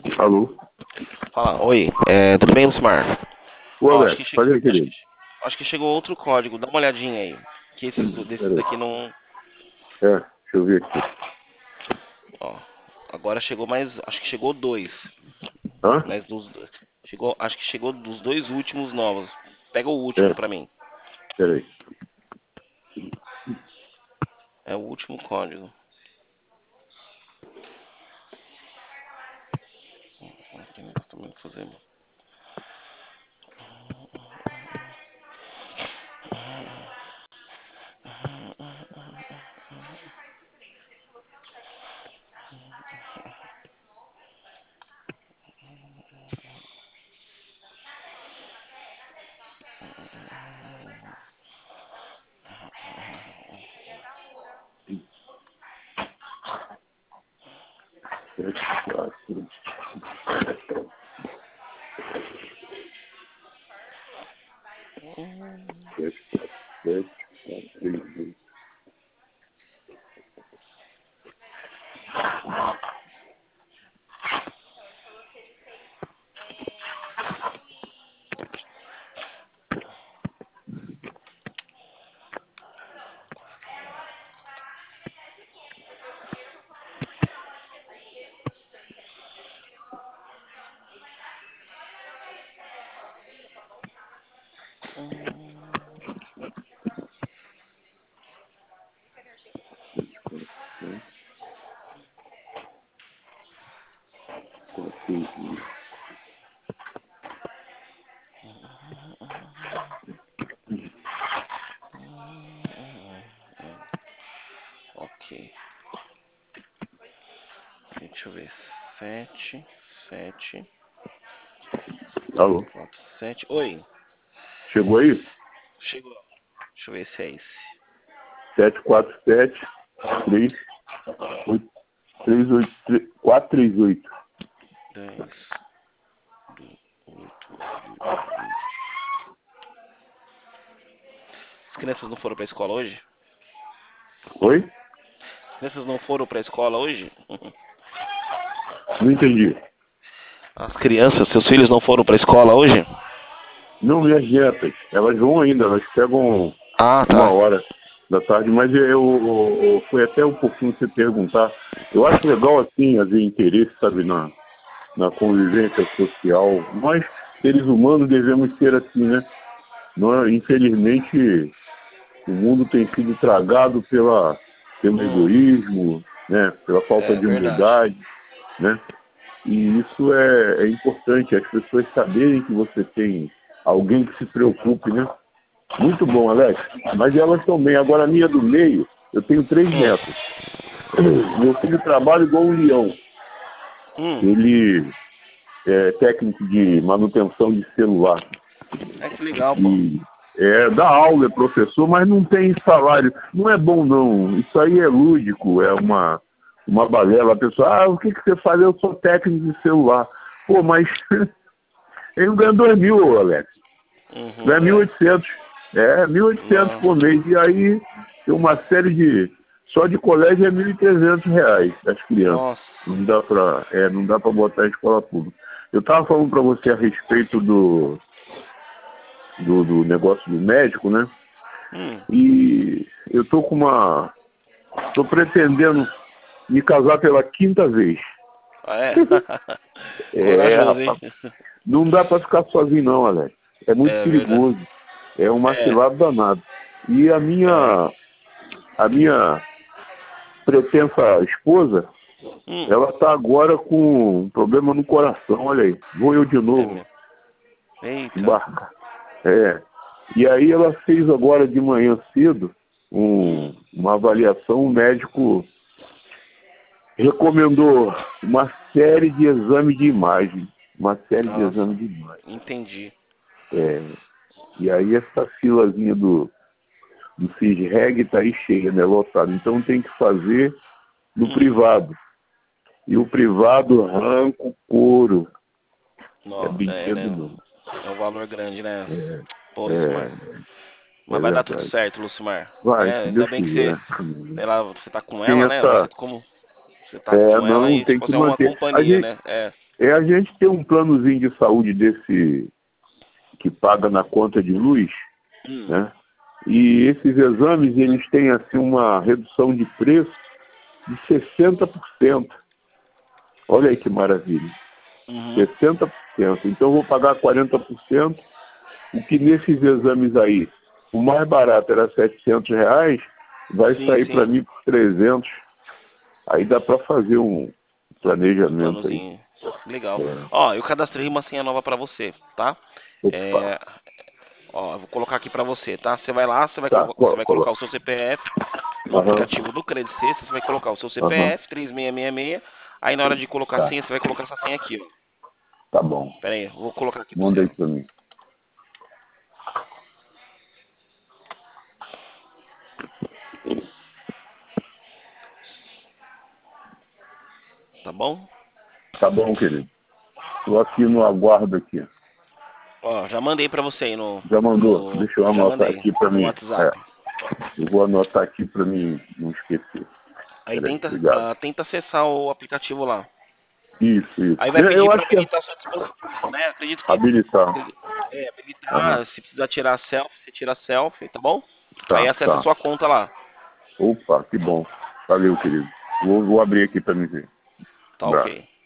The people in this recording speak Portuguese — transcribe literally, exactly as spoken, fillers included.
Alô? Fala, oi, é, tudo bem, Lucimar? Ô, Ó, acho Alex, que, che- faz aí, acho que, querido. acho que chegou outro código, dá uma olhadinha aí. Que esses do- desses Peraí. daqui não. É, deixa eu ver aqui. Ó, agora chegou mais. Acho que chegou dois. Hã? Mas dos. Chegou, acho que chegou dos dois últimos novos. Pega o último É, pra mim. peraí. É o último código. Que negócio também que fazendo. Sete, quatro, sete, quatro, sete, quatro, três, dois. Ok. Deixa eu ver. Sete, sete, Alô? quatro, sete. Oi, Chegou aí? chegou. Deixa eu ver se é esse. Sete, quatro, sete, três, oito, três, oito, três, quatro, três, oito. Dez, do, oito, do, vinte. As crianças não foram pra escola hoje? Oi? As crianças não foram pra escola hoje? Não entendi. As crianças, seus filhos não foram pra escola hoje? Não, minhas netas. Elas vão ainda, elas pegam Ah, uma tá. hora da tarde, mas eu, eu- eu- foi até um pouquinho você perguntar. Eu acho legal, assim, haver interesse, sabe, na, na convivência social. Nós, seres humanos, devemos ser assim, né? Nós, infelizmente, o mundo tem sido tragado pela, pelo Hum, egoísmo, né? Pela falta é de verdade. humildade, né? E isso é, é importante, as pessoas saberem que você tem alguém que se preocupe, né? Muito bom, Alex. Mas elas também. Agora, a minha do meio, eu tenho três Hum, netos. Meu filho trabalha igual um leão. hum. Ele é técnico de manutenção de celular. É que legal, pô. E é, dá aula, é professor, mas não tem salário. Não é bom, não. Isso aí é lúdico, é uma, uma balela. A pessoa, ah, o que, que você faz? Eu sou técnico de celular. Pô, mas ele não ganha dois mil, Alex. Ganha Uhum, mil e é. oitocentos. É, mil e oitocentos Não. por mês. E aí tem uma série de... Só de colégio é mil e trezentos reais as crianças. Nossa. Não dá para é, não dá para botar em escola pública. Eu estava falando para você a respeito do, do, do negócio do médico, né? Hum. E eu tô com uma... Tô pretendendo me casar pela quinta vez. Ah, é? É, Corajoso, hein? rapaz. Não dá para ficar sozinho não, Alex. É muito É verdade. perigoso. É um É, macilado danado. E a é. minha, a minha pretensa esposa, Hum. ela está agora com um problema no coração, olha aí. Vou eu de É novo mesmo. Eita. embarcar. É. E aí ela fez agora de manhã cedo um, Hum. uma avaliação, o médico recomendou uma série de exames de imagem. Uma série de Nossa. exames de imagem. Entendi. É. E aí essa filazinha do, do CISREG está aí cheia, né, lotado. Então tem que fazer no Hum. privado. E o privado arranca o couro. É Nossa, é, brinquedo né? não. É um valor grande, né? É, Pô, Lucimar. é, Mas é vai dar tudo verdade. certo, Lucimar. Vai, É, se ainda Deus bem que você, quiser. sei lá, você tá com Tem ela, né? Você essa... como você tá É, com ela não, e tem tipo que assim, é uma manter. A companhia, gente, né? É. É, a gente tem um planozinho de saúde desse que paga na conta de luz, Hum. né? E esses exames, eles têm assim uma redução de preço de sessenta por cento. Olha aí que maravilha. Uhum. sessenta por cento. Então eu vou pagar quarenta por cento. O que nesses exames aí, o mais barato era setecentos reais, vai Sim, sair sim. para mim por trezentos. Aí dá para fazer um planejamento aí. Planozinho. Legal. É. Ó, eu cadastrei uma senha nova pra você, tá? Opa. É, ó, eu vou colocar aqui pra você, tá? Você vai lá, você vai, Tá, colo- você colo- vai colocar colo- o seu C P F no Aham, aplicativo do Credit Sexta, você vai colocar o seu aham. C P F três seis seis seis, aí na hora de colocar a Tá, senha, você vai colocar essa senha aqui, ó. tá bom. Pera aí, eu vou colocar aqui pra Manda você, aí ó. para mim. Tá bom? Tá bom, querido. Estou aqui no aguardo aqui. Ó, já mandei pra você aí no, Já mandou? no Deixa eu já anotar mandei aqui para no mim. É, WhatsApp. eu vou anotar aqui para mim não esquecer. Aí Peraí, tenta, obrigado. ah, tenta acessar o aplicativo lá. Isso, isso. Aí vai Eu, pedir eu para acho que é habilitar a sua disposição, né? Acredito que habilitar. é, Aham. habilitar, se precisar tirar selfie, você tira selfie, tá bom? Aí Tá, acessa a tá. sua conta lá. Opa, que bom. Valeu, querido. Vou, vou abrir aqui para me ver. Tá Um abraço. ok.